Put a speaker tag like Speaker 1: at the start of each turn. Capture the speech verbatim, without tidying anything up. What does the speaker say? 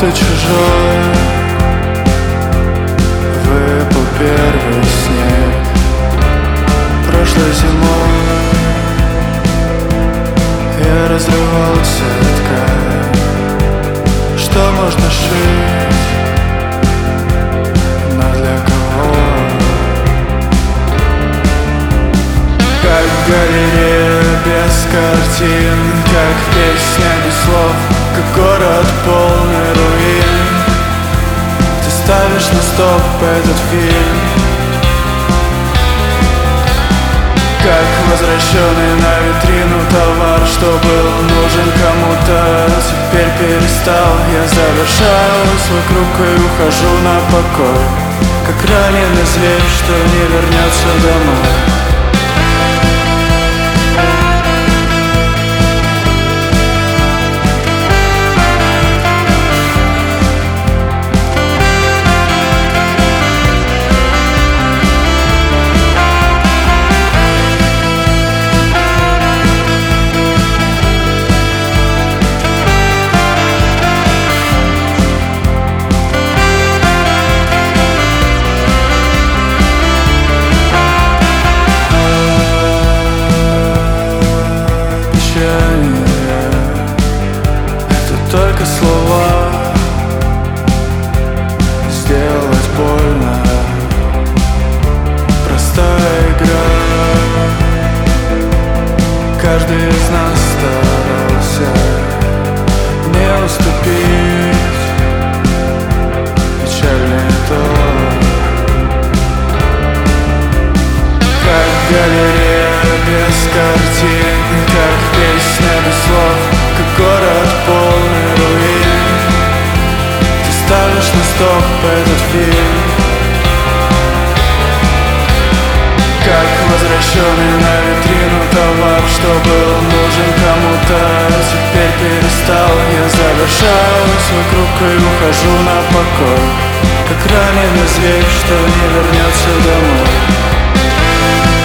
Speaker 1: будто чужой. Выпал первый снег прошлой зимой. Я разрывал все ткань, что можно шить, но для кого? Как галерея без картин, как песня без слов, как город полный руин. Ты ставишь на стоп этот фильм, как возвращенный на витрину товар, что был нужен кому-то, теперь перестал. Я завершаю свой круг и ухожу на покой, как раненый зверь, что не вернется домой. Это только слова, сделать больно, простая игра. Каждый из нас старался не уступить, печальный тон, как галерея без картин, как песня без слов, как город полный руин. Ты ставишь на стоп этот фильм, как возвращенный на витрину товар, что был нужен кому-то, теперь перестал. Я завершаю свой круг и ухожу на покой, как раненый зверь, что не вернется домой.